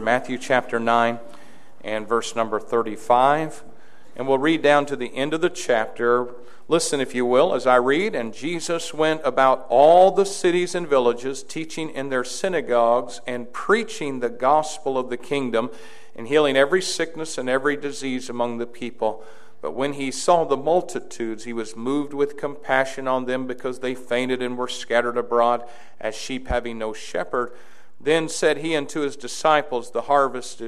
Matthew chapter 9 and verse number 35. And we'll read down to the end of the chapter. Listen, if you will, as I read. And Jesus went about all the cities and villages, teaching in their synagogues and preaching the gospel of the kingdom, and healing every sickness and every disease among the people. But when he saw the multitudes, he was moved with compassion on them, because they fainted and were scattered abroad as sheep having no shepherd. Then said he unto his disciples, the harvest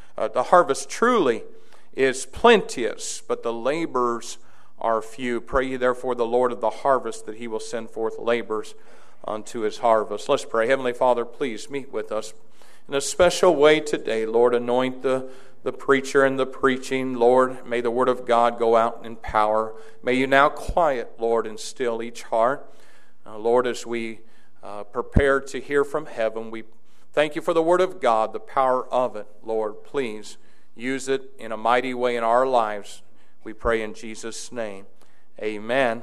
truly is plenteous, but the laborers are few. Pray ye therefore the Lord of the harvest, that he will send forth laborers unto his harvest. Let's pray. Heavenly Father, please meet with us in a special way today. Lord, anoint the preacher and the preaching. Lord, may the word of God go out in power. May you now quiet, Lord, and still each heart. Lord, as we prepare to hear from heaven, we thank you for the word of God, the power of it. Lord, please use it in a mighty way in our lives. We pray in Jesus' name. Amen.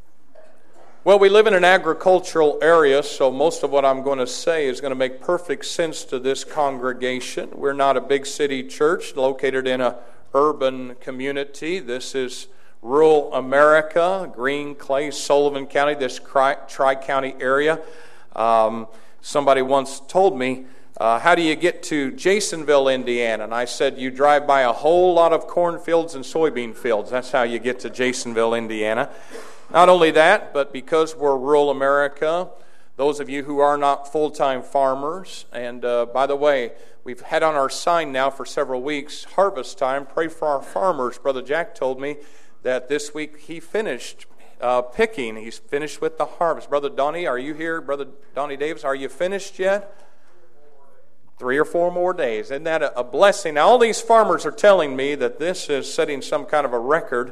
Well, we live in an agricultural area, so most of what I'm going to say is going to make perfect sense to this congregation. We're not a big city church located in an urban community. This is rural America, Green, Clay, Sullivan County, this tri-county area. Somebody once told me, how do you get to Jasonville, Indiana? And I said, you drive by a whole lot of cornfields and soybean fields. That's how you get to Jasonville, Indiana. Not only that, but because we're rural America, those of you who are not full-time farmers, and by the way, we've had on our sign now for several weeks, harvest time, pray for our farmers. Brother Jack told me that this week he finished picking. He's finished with the harvest. Brother Donnie, are you here? Brother Donnie Davis, are you finished yet? 3 or 4 more days. Isn't that a blessing? Now, all these farmers are telling me that this is setting some kind of a record,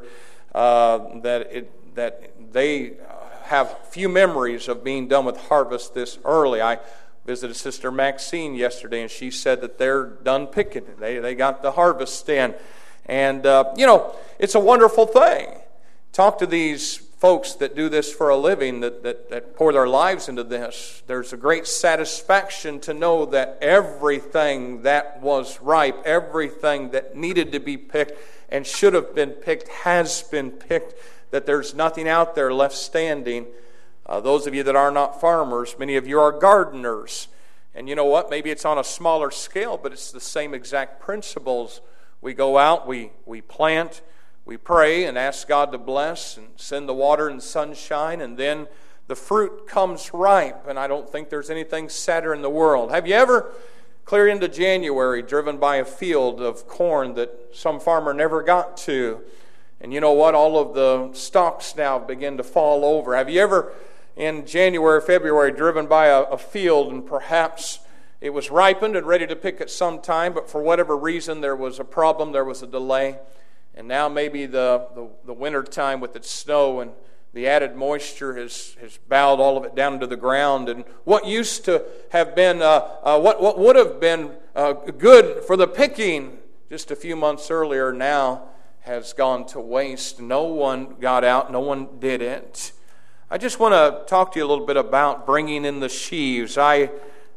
that they have few memories of being done with harvest this early. I visited Sister Maxine yesterday, and she said that they're done picking. They got the harvest in. And, it's a wonderful thing. Talk to these folks that do this for a living, that pour their lives into this. There's a great satisfaction to know that everything that was ripe, everything that needed to be picked and should have been picked has been picked, that there's nothing out there left standing. Those of you that are not farmers, many of you are gardeners. And you know what? Maybe it's on a smaller scale, but it's the same exact principles. We go out, we plant, we pray and ask God to bless and send the water and sunshine, and then the fruit comes ripe. And I don't think there's anything sadder in the world. Have you ever, clear into January, driven by a field of corn that some farmer never got to? And you know what? All of the stalks now begin to fall over. Have you ever, in January, February, driven by a field and perhaps it was ripened and ready to pick at some time, but for whatever reason there was a problem, there was a delay? And now maybe the winter time with its snow and the added moisture has bowed all of it down to the ground. And what used to have been, what would have been good for the picking just a few months earlier now has gone to waste. No one got out. No one did it. I just want to talk to you a little bit about bringing in the sheaves. I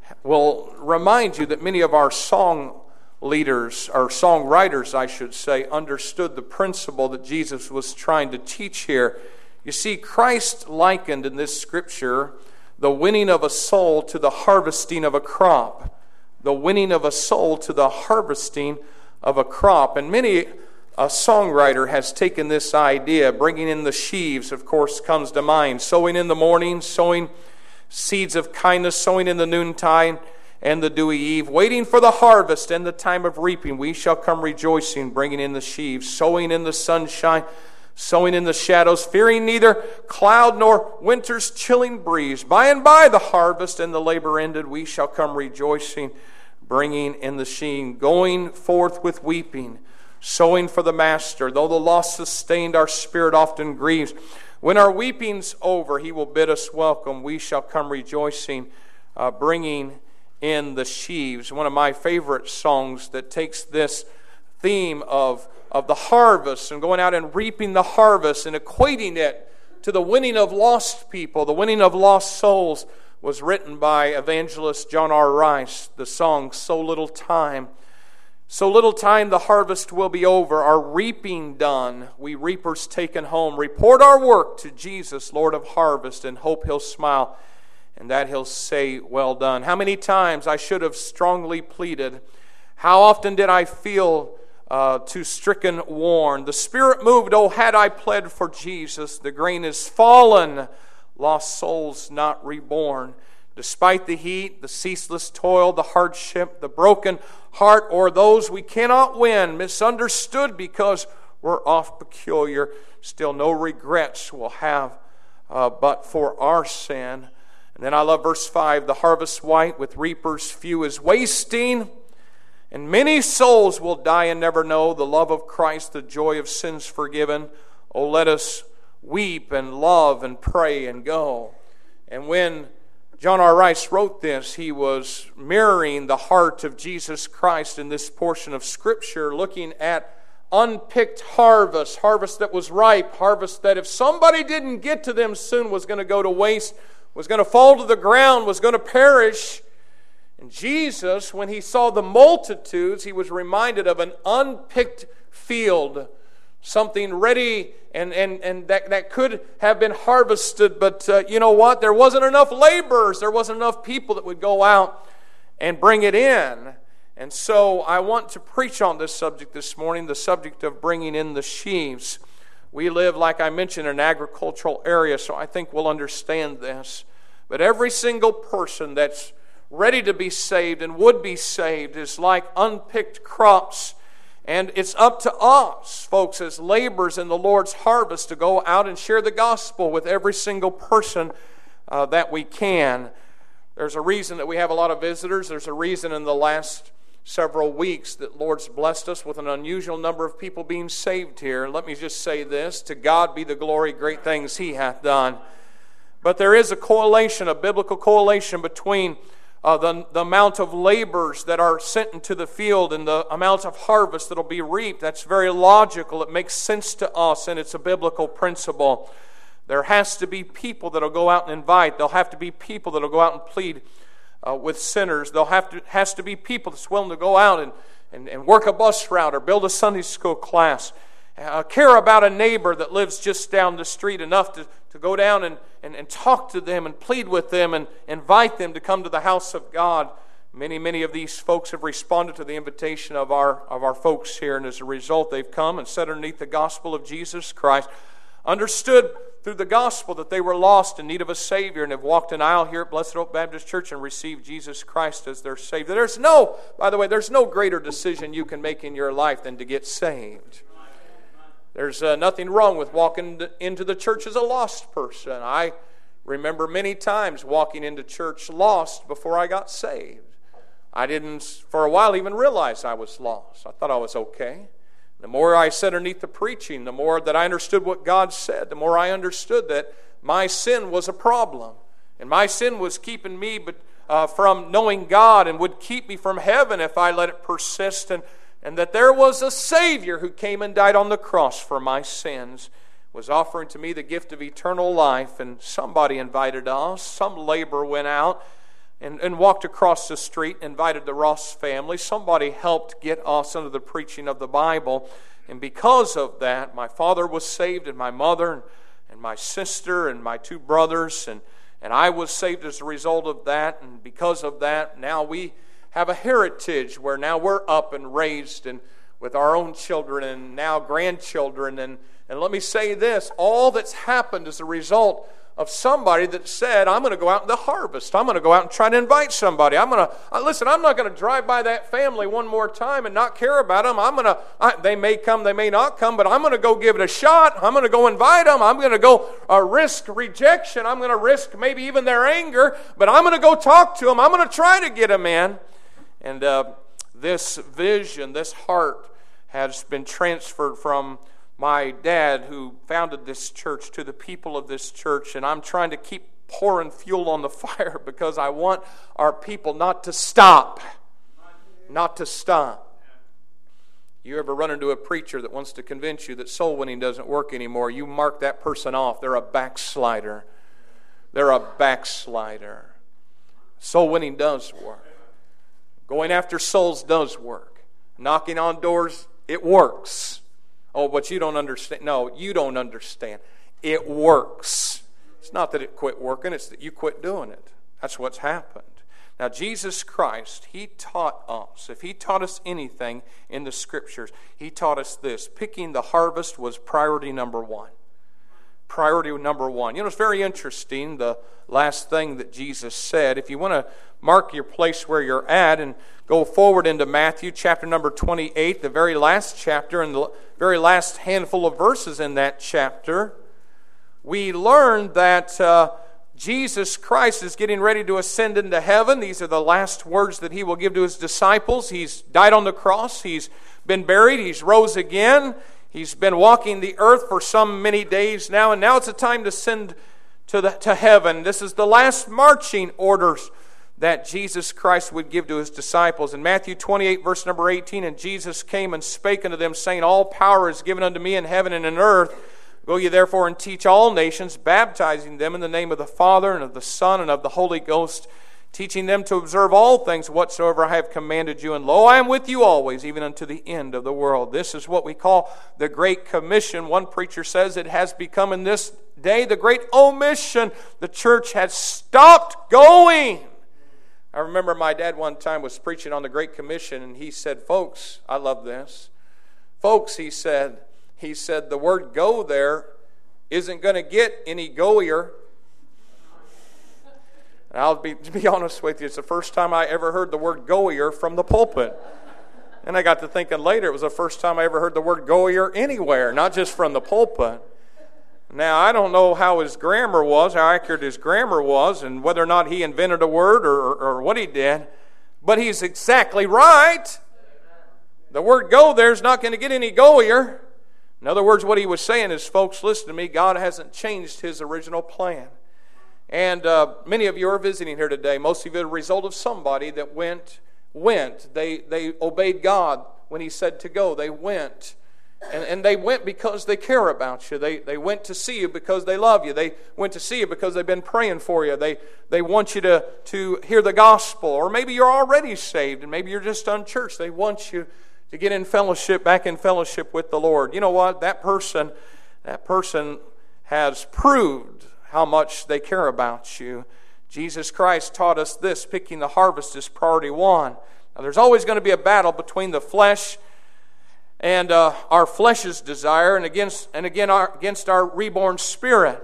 will remind you that many of our song leaders, or songwriters, I should say, understood the principle that Jesus was trying to teach here. You see, Christ likened in this scripture the winning of a soul to the harvesting of a crop. The winning of a soul to the harvesting of a crop. And many a songwriter has taken this idea. Bringing in the sheaves, of course, comes to mind. Sowing in the morning, sowing seeds of kindness, sowing in the noontide and the dewy eve, waiting for the harvest and the time of reaping. We shall come rejoicing, bringing in the sheaves, sowing in the sunshine, sowing in the shadows, fearing neither cloud nor winter's chilling breeze. By and by the harvest and the labor ended, we shall come rejoicing, bringing in the sheaf, going forth with weeping, sowing for the master. Though the loss sustained, our spirit often grieves. When our weeping's over, he will bid us welcome. We shall come rejoicing, bringing in the sheaves. One of my favorite songs that takes this theme of the harvest and going out and reaping the harvest and equating it to the winning of lost people, the winning of lost souls, was written by evangelist John R. Rice, the song, So Little Time. So little time the harvest will be over, our reaping done, we reapers taken home. Report our work to Jesus, Lord of harvest, and hope He'll smile, and that He'll say, well done. How many times I should have strongly pleaded. How often did I feel too stricken, worn. The Spirit moved, oh, had I pled for Jesus. The grain is fallen, lost souls not reborn. Despite the heat, the ceaseless toil, the hardship, the broken heart, or those we cannot win, misunderstood because we're oft peculiar, still no regrets we'll have but for our sin. And then I love verse 5, the harvest white with reapers few is wasting, and many souls will die and never know the love of Christ, the joy of sins forgiven. Oh, let us weep and love and pray and go. And when John R. Rice wrote this, he was mirroring the heart of Jesus Christ in this portion of Scripture, looking at unpicked harvest that was ripe, harvest that if somebody didn't get to them soon was going to go to waste, was going to fall to the ground, was going to perish. And Jesus, when He saw the multitudes, He was reminded of an unpicked field, something ready and that could have been harvested, but you know what? There wasn't enough laborers. There wasn't enough people that would go out and bring it in. And so I want to preach on this subject this morning, the subject of bringing in the sheaves. We live, like I mentioned, in an agricultural area, so I think we'll understand this. But every single person that's ready to be saved and would be saved is like unpicked crops. And it's up to us, folks, as laborers in the Lord's harvest to go out and share the gospel with every single person that we can. There's a reason that we have a lot of visitors. There's a reason in the last several weeks that Lord's blessed us with an unusual number of people being saved here. Let me just say this, to God be the glory, great things He hath done. But there is a correlation, a biblical correlation between the amount of laborers that are sent into the field and the amount of harvest that will be reaped. That's very logical. It makes sense to us, and it's a biblical principle. There has to be people that will go out and invite. There'll have to be people that will go out and plead with sinners. Has to be people that's willing to go out and work a bus route or build a Sunday school class. Care about a neighbor that lives just down the street enough to go down and talk to them and plead with them and invite them to come to the house of God. Many of these folks have responded to the invitation of our folks here, and as a result they've come and sat underneath the gospel of Jesus Christ, understood through the gospel that they were lost in need of a Savior, and have walked an aisle here at Blessed Hope Baptist Church and received Jesus Christ as their Savior. There's no greater decision you can make in your life than to get saved. There's nothing wrong with walking into the church as a lost person. I remember many times walking into church lost before I got saved. I didn't, for a while, even realize I was lost. I thought I was okay. The more I sat underneath the preaching, the more that I understood what God said, the more I understood that my sin was a problem. And my sin was keeping me from knowing God and would keep me from heaven if I let it persist. And that there was a Savior who came and died on the cross for my sins, was offering to me the gift of eternal life. And somebody invited us. Some laborer went out and walked across the street, invited the Ross family. Somebody helped get us under the preaching of the Bible. And because of that, my father was saved, and my mother, and my sister, and my two brothers. And I was saved as a result of that. And because of that, now we have a heritage where now we're up and raised and with our own children and now grandchildren. And let me say this, all that's happened is a result of somebody that said, I'm going to go out in the harvest. I'm going to go out and try to invite somebody. I'm not going to drive by that family one more time and not care about them. They may come, they may not come, but I'm going to go give it a shot. I'm going to go invite them. I'm going to go risk rejection. I'm going to risk maybe even their anger, but I'm going to go talk to them. I'm going to try to get them in. And this vision, this heart has been transferred from my dad who founded this church to the people of this church. And I'm trying to keep pouring fuel on the fire because I want our people not to stop. Not to stop. You ever run into a preacher that wants to convince you that soul winning doesn't work anymore? You mark that person off. They're a backslider. They're a backslider. Soul winning does work. Going after souls does work. Knocking on doors, it works. Oh, but you don't understand. No, you don't understand. It works. It's not that it quit working, it's that you quit doing it. That's what's happened. Now, Jesus Christ, He taught us. If He taught us anything in the Scriptures, He taught us this. Picking the harvest was priority number one. Priority number one. You know, it's very interesting, the last thing that Jesus said. If you want to mark your place where you're at and go forward into Matthew chapter number 28, the very last chapter and the very last handful of verses in that chapter, we learn that Jesus Christ is getting ready to ascend into heaven. These are the last words that He will give to His disciples. He's died on the cross. He's been buried. He's rose again. He's been walking the earth for some many days now, and now it's a time to ascend to heaven. This is the last marching orders that Jesus Christ would give to His disciples. In Matthew 28, verse number 18, and Jesus came and spake unto them, saying, all power is given unto me in heaven and in earth. Go ye therefore and teach all nations, baptizing them in the name of the Father and of the Son and of the Holy Ghost, teaching them to observe all things whatsoever I have commanded you. And lo, I am with you always, even unto the end of the world. This is what we call the Great Commission. One preacher says it has become in this day the Great Omission. The church has stopped going. I remember my dad one time was preaching on the Great Commission, and he said, folks, I love this. Folks, he said, the word go there isn't going to get any goier. And I'll be honest with you, it's the first time I ever heard the word goier from the pulpit. And I got to thinking later, it was the first time I ever heard the word goier anywhere, not just from the pulpit. Now, I don't know how his grammar was, how accurate his grammar was, and whether or not he invented a word or what he did, but he's exactly right. The word go there is not going to get any goier. In other words, what he was saying is, folks, listen to me, God hasn't changed His original plan. And many of you are visiting here today. Most of you are the result of somebody that went. They obeyed God when He said to go. They went. And they went because they care about you. They went to see you because they love you. They went to see you because they've been praying for you. They want you to hear the gospel. Or maybe you're already saved and maybe you're just unchurched. They want you to get in fellowship, back in fellowship with the Lord. You know what? That person has proved how much they care about you. Jesus Christ taught us this, picking the harvest is priority one. Now, there's always going to be a battle between the flesh and our flesh's desire and against our reborn spirit.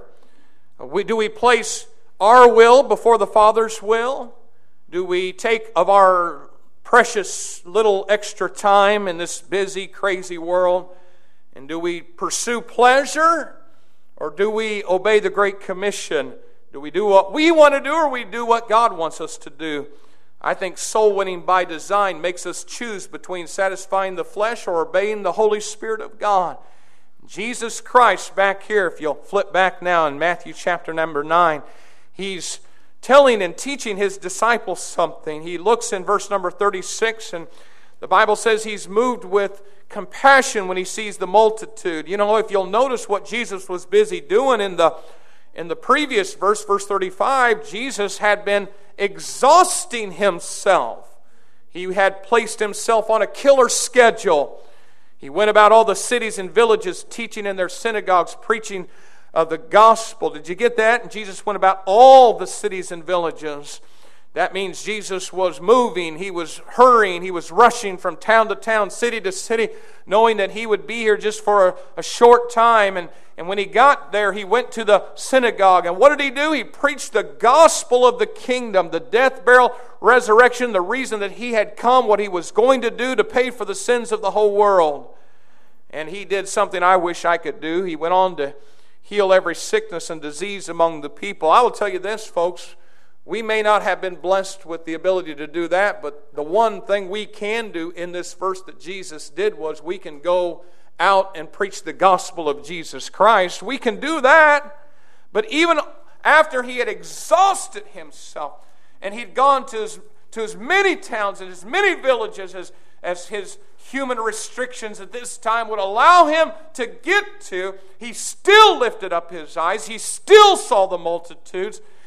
Do we place our will before the Father's will? Do we take of our precious little extra time in this busy, crazy world, and do we pursue pleasure? Or do we obey the Great Commission? Do we do what we want to do, or we do what God wants us to do? I think soul winning by design makes us choose between satisfying the flesh or obeying the Holy Spirit of God. Jesus Christ, back here, if you'll flip back now in Matthew chapter number 9, He's telling and teaching His disciples something. He looks in verse number 36, and the Bible says He's moved with compassion when He sees the multitude. You know, if you'll notice what Jesus was busy doing in the previous verse 35, Jesus had been exhausting Himself. He had placed Himself on a killer schedule. He went about all the cities and villages, teaching in their synagogues, preaching of the gospel. Did you get that? And Jesus went about all the cities and villages. That means Jesus was moving, He was hurrying, He was rushing from town to town, city to city, knowing that He would be here just for a short time. And when He got there, He went to the synagogue. And what did He do? He preached the gospel of the kingdom, the death, burial, resurrection, the reason that He had come, what He was going to do to pay for the sins of the whole world. And He did something I wish I could do. He went on to heal every sickness and disease among the people. I will tell you this, folks. We may not have been blessed with the ability to do that, but the one thing we can do in this verse that Jesus did was we can go out and preach the gospel of Jesus Christ. We can do that, but even after He had exhausted Himself and He'd gone to as many towns and as many villages as His human restrictions at this time would allow Him to get to, He still lifted up His eyes. He still saw the multitudes.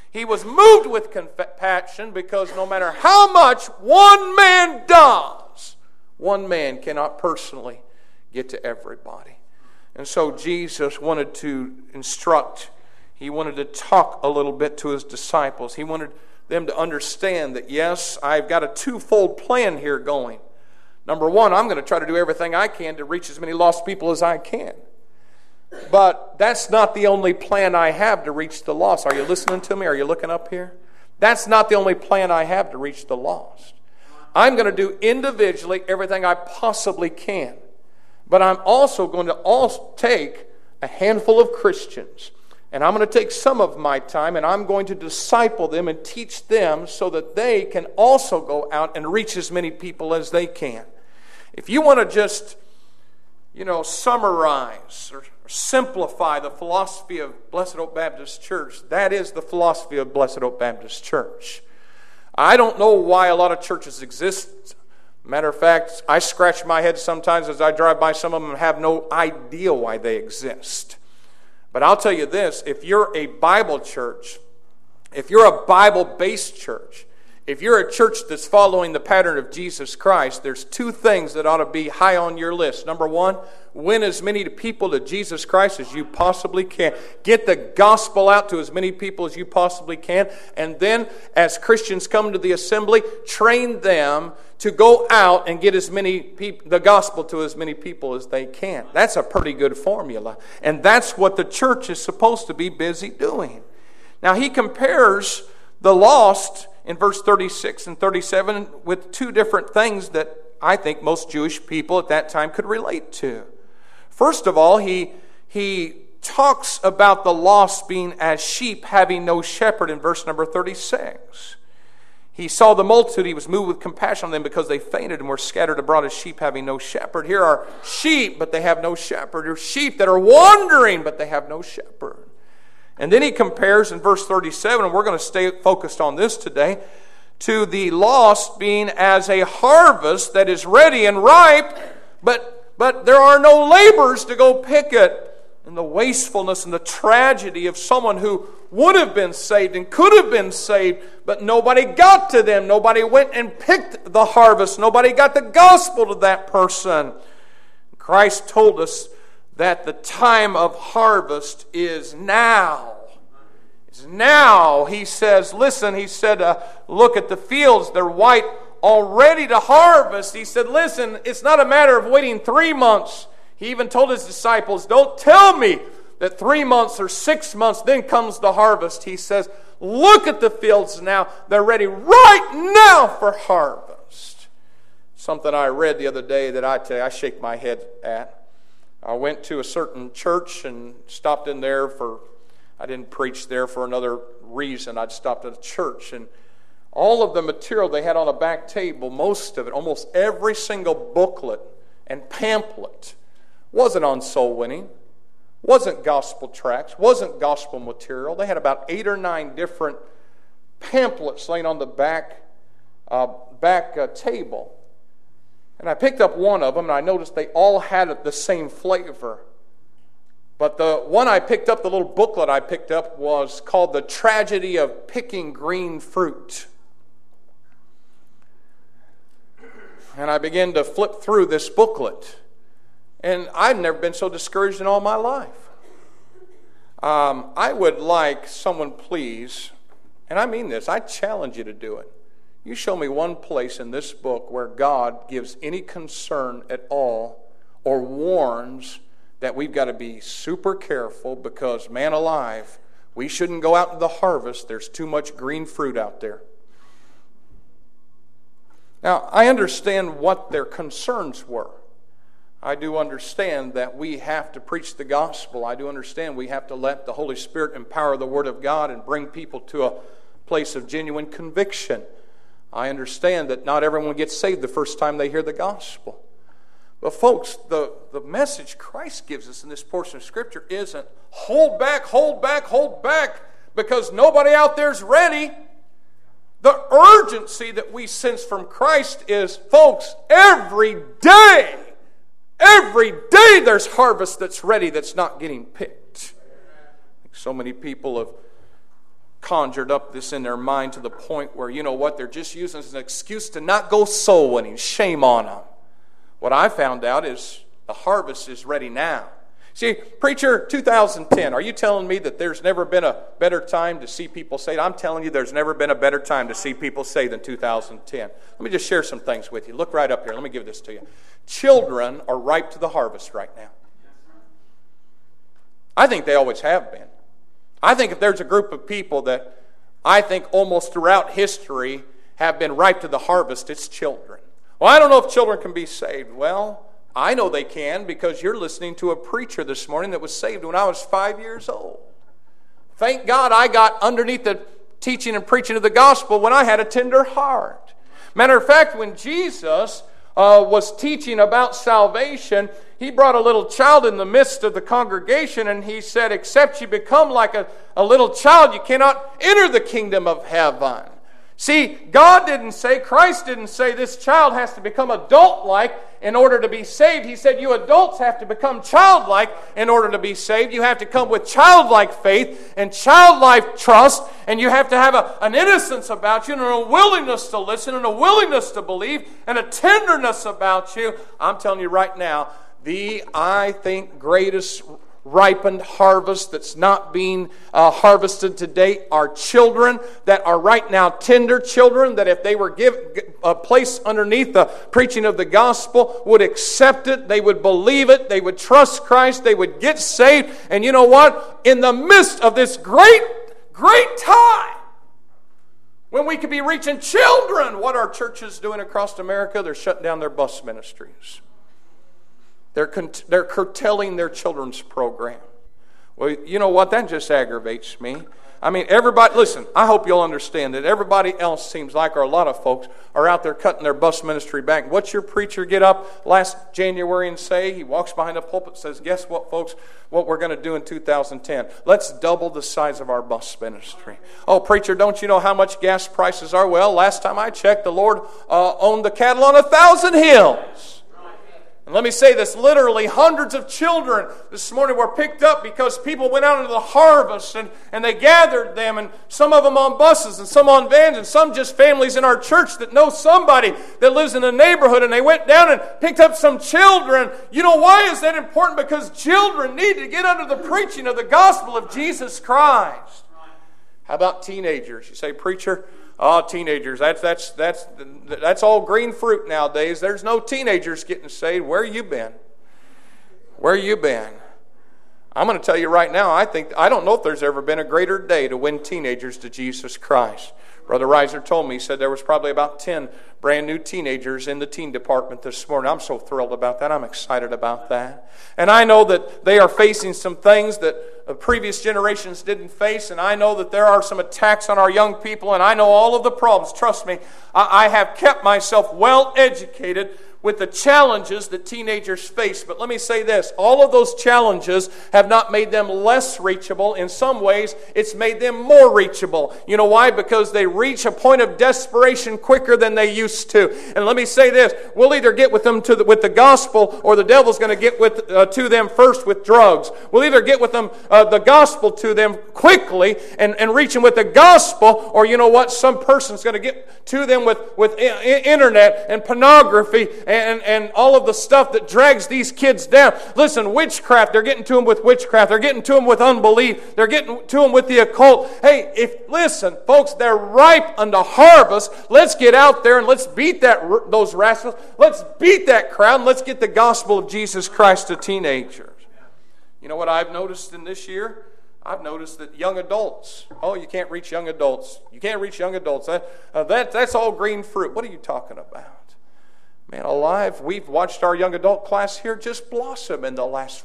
He was moved with compassion because no matter how much one man does, one man cannot personally get to everybody. And so Jesus wanted to instruct. He wanted to talk a little bit to his disciples. He wanted them to understand that, yes, I've got a twofold plan here going. Number one, I'm going to try to do everything I can to reach as many lost people as I can. But that's not the only plan I have to reach the lost. Are you listening to me? Are you looking up here? That's not the only plan I have to reach the lost. I'm going to do individually everything I possibly can. But I'm also going to take a handful of Christians, and I'm going to take some of my time, and I'm going to disciple them and teach them so that they can also go out and reach as many people as they can. If you want to just, summarize or simplify the philosophy of Blessed Oak Baptist Church, that is the philosophy of Blessed Oak Baptist Church. I don't know why a lot of churches exist. Matter of fact, I scratch my head sometimes as I drive by some of them and have no idea why they exist. But I'll tell you this, if you're a Bible church, if you're a Bible-based church, if you're a church that's following the pattern of Jesus Christ, there's two things that ought to be high on your list. Number one, win as many people to Jesus Christ as you possibly can. Get the gospel out to as many people as you possibly can. And then, as Christians come to the assembly, train them to go out and get as many people, the gospel to as many people as they can. That's a pretty good formula. And that's what the church is supposed to be busy doing. Now, he compares the lost in verse 36 and 37 with two different things that I think most Jewish people at that time could relate to. First of all, he talks about the lost being as sheep having no shepherd in verse number 36. He saw the multitude, he was moved with compassion on them because they fainted and were scattered abroad as sheep having no shepherd. Here are sheep, but they have no shepherd. There are sheep that are wandering, but they have no shepherd. And then he compares in verse 37, and we're going to stay focused on this today, to the lost being as a harvest that is ready and ripe, but there are no laborers to go pick it. And the wastefulness and the tragedy of someone who would have been saved and could have been saved, but nobody got to them. Nobody went and picked the harvest. Nobody got the gospel to that person. Christ told us that the time of harvest is now. It's now. He says, listen, he said, look at the fields. They're white, all ready to harvest. He said, listen, it's not a matter of waiting 3 months. He even told his disciples, don't tell me that 3 months or 6 months, then comes the harvest. He says, look at the fields now. They're ready right now for harvest. Something I read the other day that I tell you, I shake my head at. I went to a certain church and stopped in there I didn't preach there for another reason. I'd stopped at a church, and all of the material they had on a back table, most of it, almost every single booklet and pamphlet wasn't on soul winning, wasn't gospel tracts, wasn't gospel material. They had about 8 or 9 different pamphlets laying on the back table. And I picked up one of them, and I noticed they all had the same flavor. But the one I picked up, the little booklet I picked up, was called The Tragedy of Picking Green Fruit. And I began to flip through this booklet. And I've never been so discouraged in all my life. I would like someone, please, and I mean this, I challenge you to do it. You show me one place in this book where God gives any concern at all or warns that we've got to be super careful because, man alive, we shouldn't go out to the harvest. There's too much green fruit out there. Now, I understand what their concerns were. I do understand that we have to preach the gospel. I do understand we have to let the Holy Spirit empower the Word of God and bring people to a place of genuine conviction. I understand that not everyone gets saved the first time they hear the gospel. But folks, the message Christ gives us in this portion of Scripture isn't hold back, hold back, hold back, because nobody out there's ready. The urgency that we sense from Christ is, folks, every day there's harvest that's ready that's not getting picked. So many people have conjured up this in their mind to the point where, you know what, they're just using it as an excuse to not go soul winning. Shame on them. What I found out is the harvest is ready now. See, preacher, 2010, are you telling me that there's never been a better time to see people saved? I'm telling you there's never been a better time to see people saved than 2010. Let me just share some things with you. Look right up here. Let me give this to you. Children are ripe to the harvest right now. I think they always have been. I think if there's a group of people that I think almost throughout history have been ripe to the harvest, it's children. Well, I don't know if children can be saved. Well, I know they can because you're listening to a preacher this morning that was saved when I was 5 years old. Thank God I got underneath the teaching and preaching of the gospel when I had a tender heart. Matter of fact, when Jesus was teaching about salvation, he brought a little child in the midst of the congregation and he said, except you become like a little child, you cannot enter the kingdom of heaven. See, God didn't say, Christ didn't say this child has to become adult-like in order to be saved. He said you adults have to become childlike in order to be saved. You have to come with childlike faith and childlike trust, and you have to have an innocence about you and a willingness to listen and a willingness to believe and a tenderness about you. I'm telling you right now, I think, greatest ripened harvest that's not being harvested today are children that are right now tender children that if they were placed underneath the preaching of the gospel would accept it, they would believe it, they would trust Christ, they would get saved. And you know what? In the midst of this great time when we could be reaching children, what are churches doing across America? They're shutting down their bus ministries. They're curtailing their children's program. Well, you know what? That just aggravates me. I mean, everybody, listen, I hope you'll understand that everybody else seems like, or a lot of folks, are out there cutting their bus ministry back. What's your preacher get up last January and say? He walks behind the pulpit and says, guess what, folks, what we're going to do in 2010? Let's double the size of our bus ministry. Oh, preacher, don't you know how much gas prices are? Well, last time I checked, the Lord owned the cattle on 1,000 hills. And let me say this, literally hundreds of children this morning were picked up because people went out into the harvest and they gathered them, and some of them on buses and some on vans and some just families in our church that know somebody that lives in a neighborhood, and they went down and picked up some children. You know why is that important? Because children need to get under the preaching of the gospel of Jesus Christ. How about teenagers? You say, preacher, oh, teenagers, that's all green fruit nowadays. There's no teenagers getting saved. Where you been? Where you been? I'm going to tell you right now, I don't know if there's ever been a greater day to win teenagers to Jesus Christ. Brother Reiser told me, he said there was probably about 10 brand new teenagers in the teen department this morning. I'm so thrilled about that. I'm excited about that. And I know that they are facing some things that previous generations didn't face, and I know that there are some attacks on our young people, and I know all of the problems. Trust me, I have kept myself well educated with the challenges that teenagers face. But let me say this, all of those challenges have not made them less reachable. In some ways, it's made them more reachable. You know why? Because they reach a point of desperation quicker than they used to. And let me say this, we'll either get with them with the gospel, or the devil's going to get to them first with drugs. We'll either get with them the gospel to them quickly and reach them with the gospel, or you know what? Some person's going to get to them with internet and pornography and all of the stuff that drags these kids down. Listen, witchcraft, they're getting to them with witchcraft. They're getting to them with unbelief. They're getting to them with the occult. Hey, listen, folks, they're ripe unto harvest. Let's get out there and let's beat those rascals. Let's beat that crowd and let's get the gospel of Jesus Christ to teenagers. You know what I've noticed in this year? I've noticed that young adults, you can't reach young adults. You can't reach young adults. That's all green fruit. What are you talking about? Man alive, we've watched our young adult class here just blossom in the last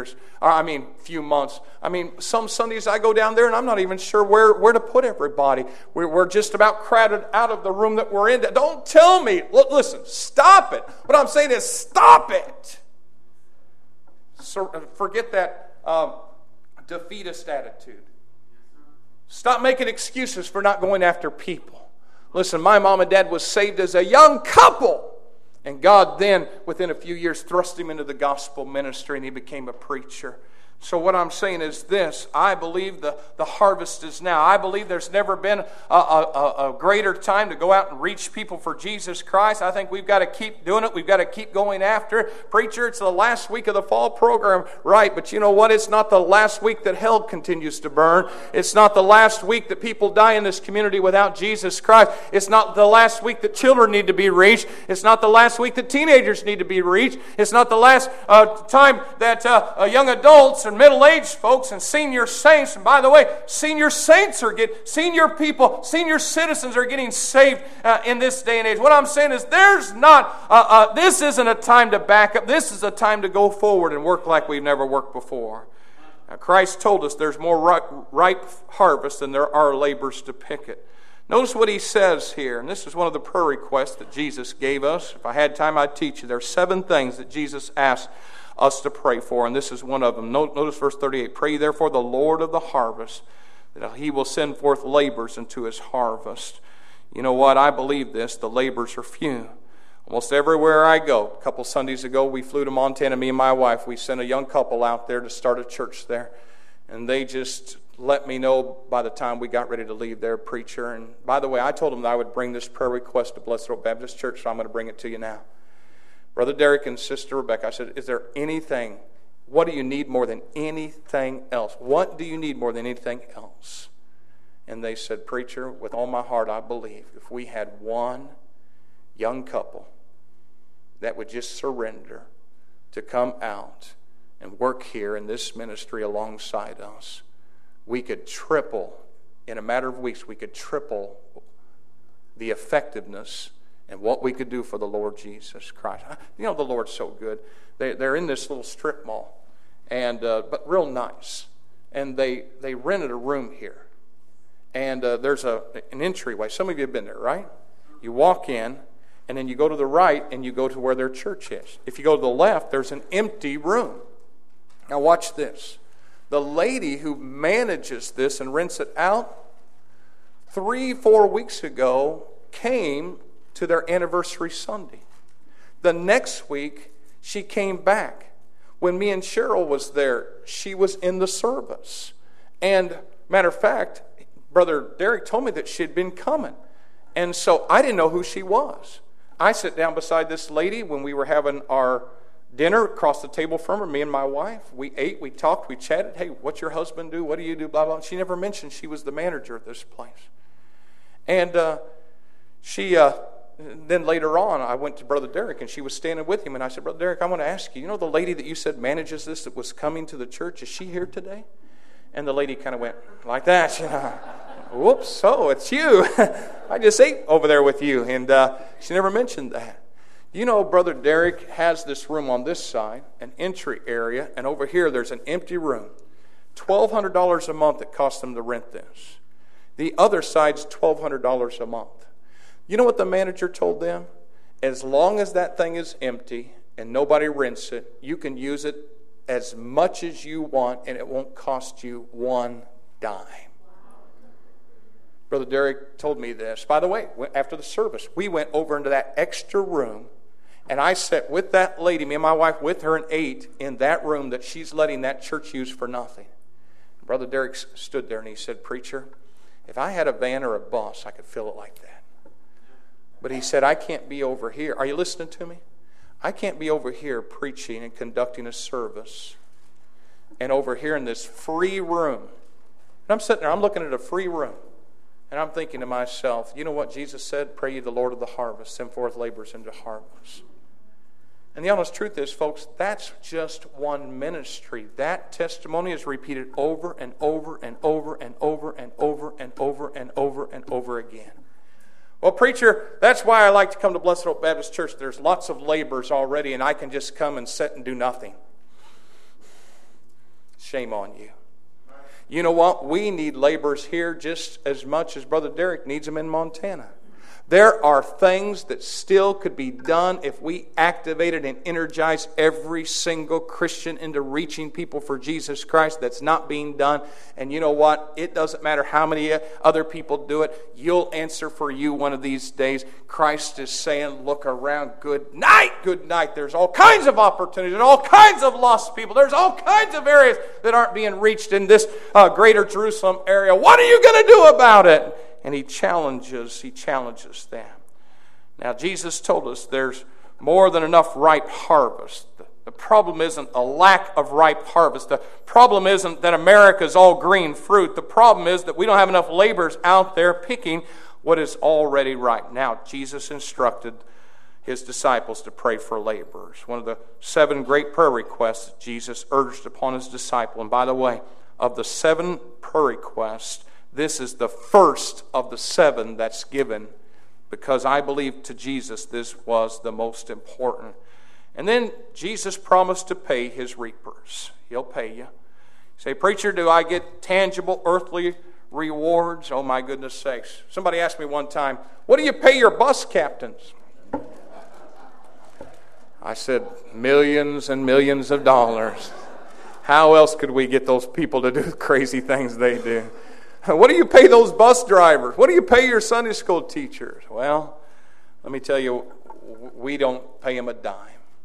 few months. Some Sundays I go down there and I'm not even sure where to put everybody. We're just about crowded out of the room that we're in. Don't tell me. Listen, stop it. What I'm saying is stop it. So, forget that defeatist attitude. Stop making excuses for not going after people. Listen, my mom and dad was saved as a young couple. And God then, within a few years, thrust him into the gospel ministry and he became a preacher. So what I'm saying is this: I believe the harvest is now. I believe there's never been a greater time to go out and reach people for Jesus Christ. I think we've got to keep doing it. We've got to keep going after it. Preacher, it's the last week of the fall program. Right, but you know what? It's not the last week that hell continues to burn. It's not the last week that people die in this community without Jesus Christ. It's not the last week that children need to be reached. It's not the last week that teenagers need to be reached. It's not the last time that young adults and middle-aged folks and senior saints, and by the way, senior citizens are getting saved in this day and age. What I'm saying is this isn't a time to back up. This is a time to go forward and work like we've never worked before. Now, Christ told us there's more ripe harvest than there are laborers to pick it. Notice what he says here, and this is one of the prayer requests that Jesus gave us. If I had time, I'd teach you. There are 7 things that Jesus asked us to pray for, and this is one of them. Notice verse 38. Pray therefore the Lord of the harvest, that he will send forth laborers into his harvest. You know what? I believe this. The laborers are few. Almost everywhere I go. A couple Sundays ago, we flew to Montana, me and my wife. We sent a young couple out there to start a church there, and they just let me know by the time we got ready to leave their preacher. And by the way, I told them that I would bring this prayer request to Blessed Hope Baptist Church, so I'm going to bring it to you now. Brother Derek and Sister Rebecca, I said, is there anything, what do you need more than anything else? What do you need more than anything else? And they said, Preacher, with all my heart, I believe if we had one young couple that would just surrender to come out and work here in this ministry alongside us, we could triple, in a matter of weeks, we could triple the effectiveness and what we could do for the Lord Jesus Christ. You know, the Lord's so good. They're in this little strip mall, and but real nice. And they rented a room here. And there's an entryway. Some of you have been there, right? You walk in, and then you go to the right, and you go to where their church is. If you go to the left, there's an empty room. Now watch this. The lady who manages this and rents it out, 3-4 weeks ago, came to their anniversary Sunday. The next week, she came back. When me and Cheryl was there, she was in the service. And matter of fact, Brother Derek told me that she had been coming. And so I didn't know who she was. I sat down beside this lady when we were having our dinner across the table from her, me and my wife. We ate, we talked, we chatted. Hey, what's your husband do? What do you do? Blah, blah. She never mentioned she was the manager of this place. And then later on, I went to Brother Derek, and she was standing with him, and I said, Brother Derek, I want to ask you, the lady that you said manages this that was coming to the church, is she here today? And the lady kind of went like that, Whoops, so it's you. I just ate over there with you, and she never mentioned that. Brother Derek has this room on this side, an entry area, and over here there's an empty room. $1,200 a month it costs them to rent this. The other side's $1,200 a month. You know what the manager told them? As long as that thing is empty and nobody rents it, you can use it as much as you want and it won't cost you one dime. Brother Derek told me this. By the way, after the service, we went over into that extra room, and I sat with that lady, me and my wife, with her and ate in that room that she's letting that church use for nothing. Brother Derek stood there and he said, Preacher, if I had a van or a bus, I could fill it like that. But he said, I can't be over here. Are you listening to me? I can't be over here preaching and conducting a service and over here in this free room. And I'm sitting there, I'm looking at a free room. And I'm thinking to myself, you know what Jesus said? Pray ye the Lord of the harvest, send forth laborers into harvest. And the honest truth is, folks, that's just one ministry. That testimony is repeated over and over and over and over and over and over and over and over again. Well, preacher, that's why I like to come to Blessed Hope Baptist Church. There's lots of laborers already, and I can just come and sit and do nothing. Shame on you. You know what? We need laborers here just as much as Brother Derek needs them in Montana. There are things that still could be done if we activated and energized every single Christian into reaching people for Jesus Christ. That's not being done. And you know what? It doesn't matter how many other people do it. You'll answer for you one of these days. Christ is saying, look around. Good night, good night. There's all kinds of opportunities. There's all kinds of lost people. There's all kinds of areas that aren't being reached in this greater Jerusalem area. What are you going to do about it? And he challenges them. Now, Jesus told us there's more than enough ripe harvest. The problem isn't a lack of ripe harvest. The problem isn't that America's all green fruit. The problem is that we don't have enough laborers out there picking what is already ripe. Now, Jesus instructed his disciples to pray for laborers. One of the 7 great prayer requests that Jesus urged upon his disciple. And by the way, of the 7 prayer requests, this is the first of the 7 that's given, because I believe to Jesus this was the most important. And then Jesus promised to pay his reapers. He'll pay you. You say, preacher, do I get tangible earthly rewards? Oh my goodness sakes. Somebody asked me one time, what do you pay your bus captains? I said, millions and millions of dollars. How else could we get those people to do the crazy things they do? What do you pay those bus drivers? What do you pay your Sunday school teachers? Well, let me tell you, we don't pay them a dime.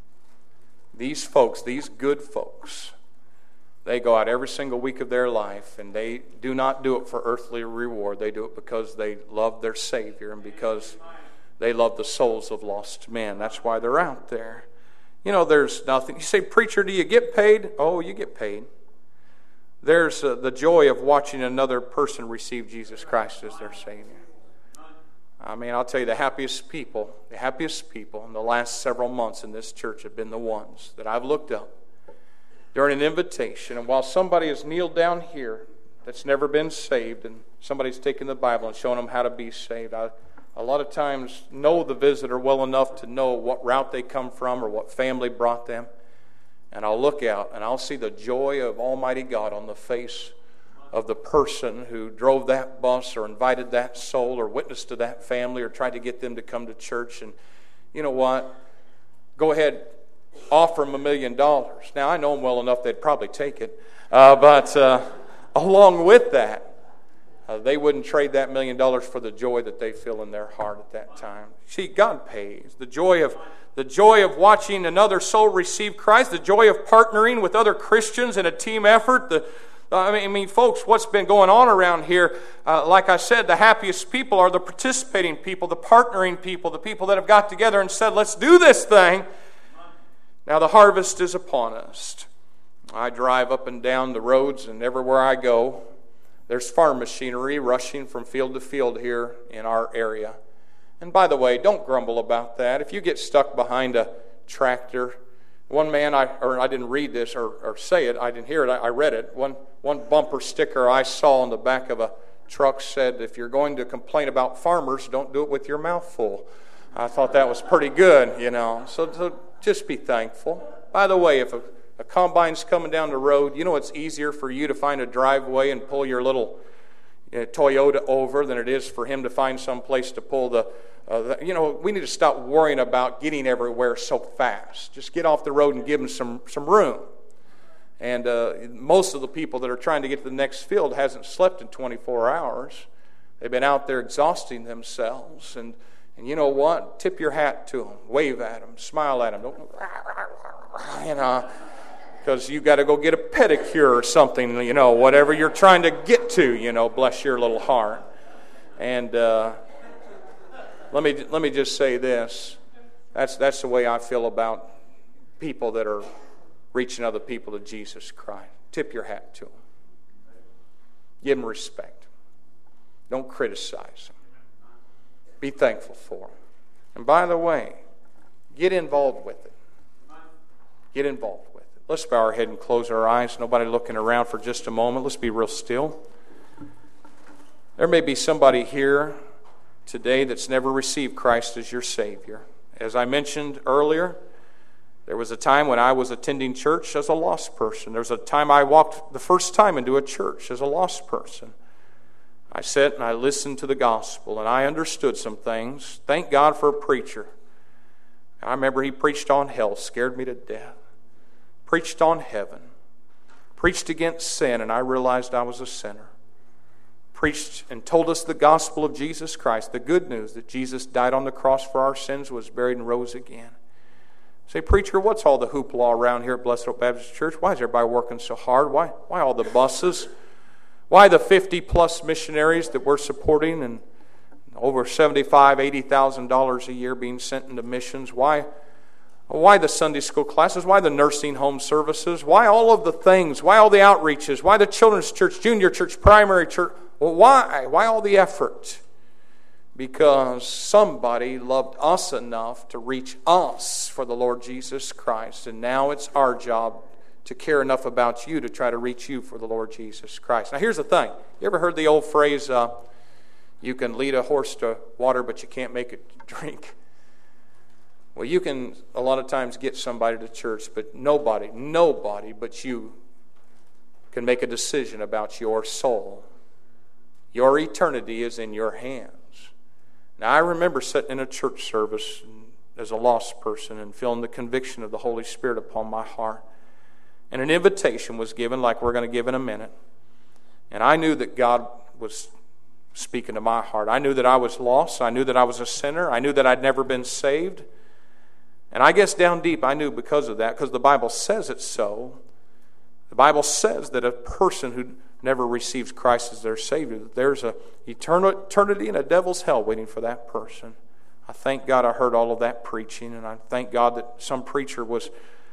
These folks, these good folks, they go out every single week of their life, and they do not do it for earthly reward. They do it because they love their Savior and because they love the souls of lost men. That's why they're out there. You know, there's nothing. You say, preacher, do you get paid? Oh, you get paid. There's the joy of watching another person receive Jesus Christ as their Savior. I mean, I'll tell you, the happiest people in the last several months in this church have been the ones that I've looked up during an invitation. And while somebody has kneeled down here that's never been saved, and somebody's taken the Bible and shown them how to be saved, I a lot of times know the visitor well enough to know what route they come from or what family brought them. And I'll look out and I'll see the joy of Almighty God on the face of the person who drove that bus or invited that soul or witnessed to that family or tried to get them to come to church. And you know what? Go ahead, offer them $1 million. Now, I know them well enough they'd probably take it. But along with that, they wouldn't trade that $1 million for the joy that they feel in their heart at that time. See, God pays. The joy of watching another soul receive Christ, the joy of partnering with other Christians in a team effort. I mean, folks, what's been going on around here, like I said, the happiest people are the participating people, the partnering people, the people that have got together and said, let's do this thing. Now, the harvest is upon us. I drive up and down the roads, and everywhere I go, there's farm machinery rushing from field to field here in our area. And by the way, don't grumble about that. If you get stuck behind a tractor, one man, I didn't read this or say it, I didn't hear it, I read it. One bumper sticker I saw on the back of a truck said, if you're going to complain about farmers, don't do it with your mouth full. I thought that was pretty good, you know. So just be thankful. By the way, if a combine's coming down the road, you know it's easier for you to find a driveway and pull your little Toyota over than it is for him to find some place to pull we need to stop worrying about getting everywhere so fast. Just get off the road and give him some room. And most of the people that are trying to get to the next field hasn't slept in 24 hours. They've been out there exhausting themselves. And you know what? Tip your hat to them. Wave at them. Smile at them. Don't, because you got to go get a pedicure or something, whatever you're trying to get to, bless your little heart. And let me just say this. That's the way I feel about people that are reaching other people to Jesus Christ. Tip your hat to them. Give them respect. Don't criticize them. Be thankful for them. And by the way, get involved with it. Get involved with it. Let's bow our head and close our eyes. Nobody looking around for just a moment. Let's be real still. There may be somebody here today that's never received Christ as your Savior. As I mentioned earlier, there was a time when I was attending church as a lost person. There was a time I walked the first time into a church as a lost person. I sat and I listened to the gospel, and I understood some things. Thank God for a preacher. I remember he preached on hell, scared me to death. Preached on heaven. Preached against sin, and I realized I was a sinner. Preached and told us the gospel of Jesus Christ, the good news that Jesus died on the cross for our sins, was buried and rose again. Say, preacher, what's all the hoopla around here at Blessed Hope Baptist Church? Why is everybody working so hard? Why all the buses? Why the 50-plus missionaries that we're supporting and over $75,000, $80,000 a year being sent into missions? Why the Sunday school classes? Why the nursing home services? Why all of the things? Why all the outreaches? Why the children's church, junior church, primary church? Well, why? Why all the effort? Because somebody loved us enough to reach us for the Lord Jesus Christ. And now it's our job to care enough about you to try to reach you for the Lord Jesus Christ. Now here's the thing. You ever heard the old phrase, you can lead a horse to water, but you can't make it drink? Well, you can a lot of times get somebody to church, but nobody but you can make a decision about your soul. Your eternity is in your hands. Now, I remember sitting in a church service as a lost person and feeling the conviction of the Holy Spirit upon my heart. And an invitation was given like we're going to give in a minute. And I knew that God was speaking to my heart. I knew that I was lost. I knew that I was a sinner. I knew that I'd never been saved. And I guess down deep I knew because of that, because the Bible says it so. The Bible says that a person who never receives Christ as their Savior, that there's an eternity in a devil's hell waiting for that person. I thank God I heard all of that preaching, and I thank God that some preacher was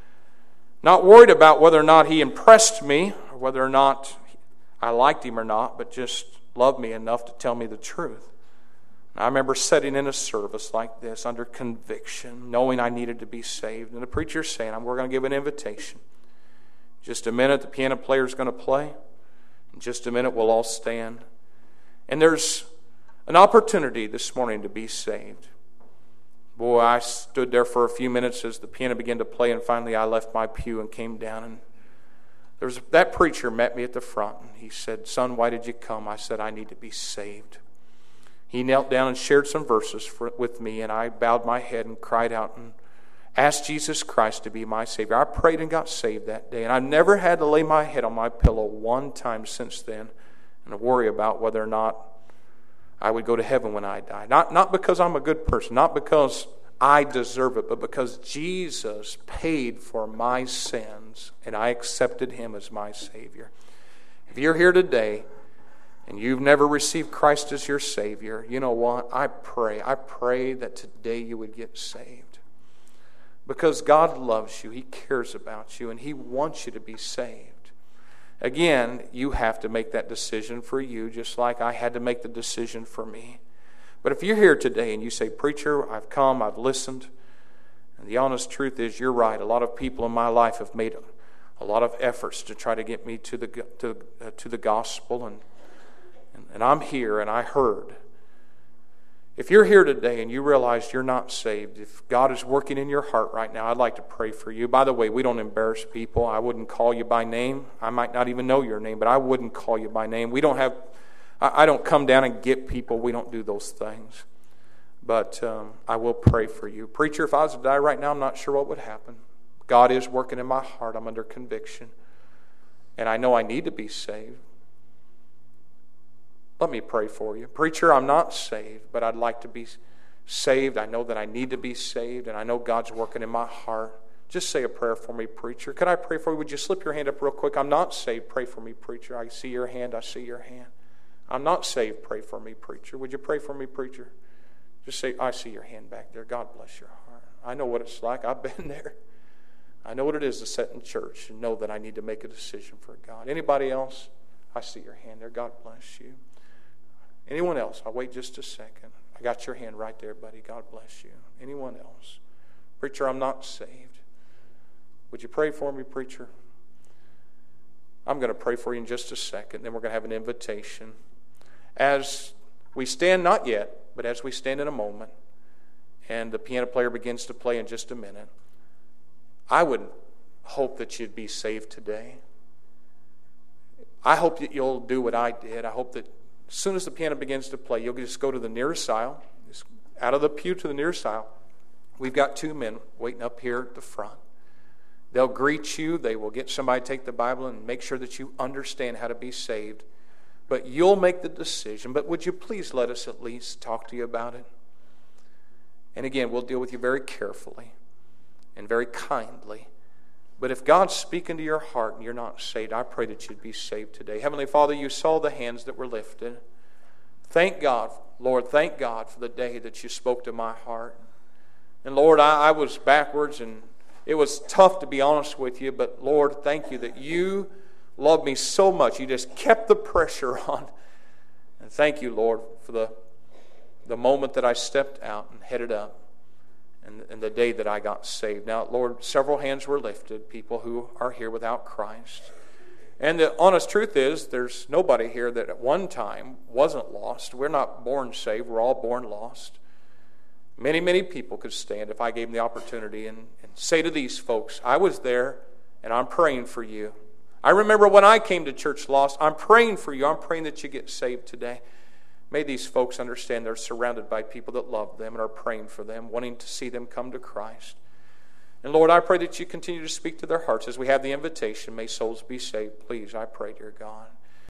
not worried about whether or not he impressed me, or whether or not I liked him or not, but just loved me enough to tell me the truth. I remember sitting in a service like this under conviction, knowing I needed to be saved. And the preacher's saying, we're going to give an invitation. Just a minute, the piano player's going to play. In just a minute, we'll all stand. And there's an opportunity this morning to be saved. Boy, I stood there for a few minutes as the piano began to play, and finally I left my pew and came down. And that preacher met me at the front, and he said, "Son, why did you come?" I said, "I need to be saved." He knelt down and shared some verses with me, and I bowed my head and cried out and asked Jesus Christ to be my Savior. I prayed and got saved that day, and I've never had to lay my head on my pillow one time since then and worry about whether or not I would go to heaven when I die. Not because I'm a good person, not because I deserve it, but because Jesus paid for my sins, and I accepted Him as my Savior. If you're here today and you've never received Christ as your Savior, you know what? I pray that today you would get saved. Because God loves you, He cares about you, and He wants you to be saved. Again, you have to make that decision for you, just like I had to make the decision for me. But if you're here today and you say, "Preacher, I've come, I've listened," and the honest truth is, you're right. A lot of people in my life have made a lot of efforts to try to get me to the gospel, and I'm here and I heard. If you're here today and you realize you're not saved, if God is working in your heart right now, I'd like to pray for you. By the way, we don't embarrass people. I wouldn't call you by name. I might not even know your name, but I wouldn't call you by name. I don't come down and get people. We don't do those things. But I will pray for you. Preacher, if I was to die right now, I'm not sure what would happen. God is working in my heart. I'm under conviction. And I know I need to be saved. Let me pray for you. Preacher, I'm not saved, but I'd like to be saved. I know that I need to be saved, and I know God's working in my heart. Just say a prayer for me, preacher. Could I pray for you? Would you slip your hand up real quick? I'm not saved. Pray for me, preacher. I see your hand. I see your hand. I'm not saved. Pray for me, preacher. Would you pray for me, preacher? Just say, "I see your hand back there." God bless your heart. I know what it's like. I've been there. I know what it is to sit in church and know that I need to make a decision for God. Anybody else? I see your hand there. God bless you. Anyone else? I'll wait just a second. I got your hand right there, buddy. God bless you. Anyone else? Preacher, I'm not saved. Would you pray for me, preacher? I'm going to pray for you in just a second. Then we're going to have an invitation. As we stand, not yet, but as we stand in a moment, and the piano player begins to play in just a minute, I would hope that you'd be saved today. I hope that you'll do what I did. I hope that As soon as the piano begins to play, you'll just go to the nearest aisle, just out of the pew to the nearest aisle. We've got 2 men waiting up here at the front. They'll greet you. They will get somebody to take the Bible and make sure that you understand how to be saved. But you'll make the decision. But would you please let us at least talk to you about it? And again, we'll deal with you very carefully and very kindly. But if God's speaking to your heart and you're not saved, I pray that you'd be saved today. Heavenly Father, you saw the hands that were lifted. Thank God, Lord, thank God for the day that you spoke to my heart. And Lord, I was backwards and it was tough to be honest with you, but Lord, thank you that you loved me so much. You just kept the pressure on. And thank you, Lord, for the moment that I stepped out and headed up and the day that I got saved. Now, Lord, several hands were lifted, people who are here without Christ. And the honest truth is, there's nobody here that at one time wasn't lost. We're not born saved. We're all born lost. Many, many people could stand if I gave them the opportunity and say to these folks, I was there and I'm praying for you. I remember when I came to church lost. I'm praying for you. I'm praying that you get saved today. May these folks understand they're surrounded by people that love them and are praying for them, wanting to see them come to Christ. And Lord, I pray that you continue to speak to their hearts as we have the invitation. May souls be saved. Please, I pray, dear God.